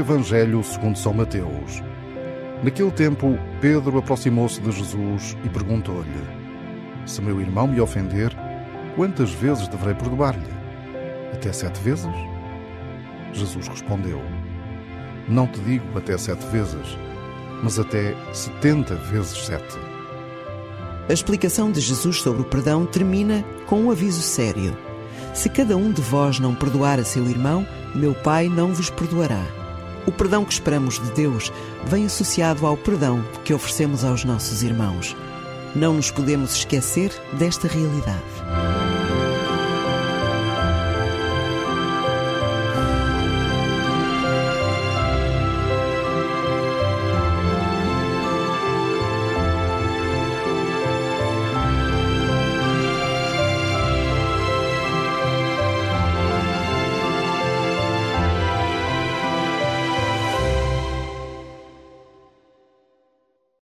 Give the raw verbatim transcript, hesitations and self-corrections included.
Evangelho segundo São Mateus. Naquele tempo, Pedro aproximou-se de Jesus e perguntou-lhe: Se meu irmão me ofender, quantas vezes deverei perdoar-lhe? Até sete vezes? Jesus respondeu: Não te digo até sete vezes, mas até setenta vezes sete. A explicação de Jesus sobre o perdão termina com um aviso sério: Se cada um de vós não perdoar a seu irmão, meu Pai não vos perdoará. O perdão que esperamos de Deus vem associado ao perdão que oferecemos aos nossos irmãos. Não nos podemos esquecer desta realidade.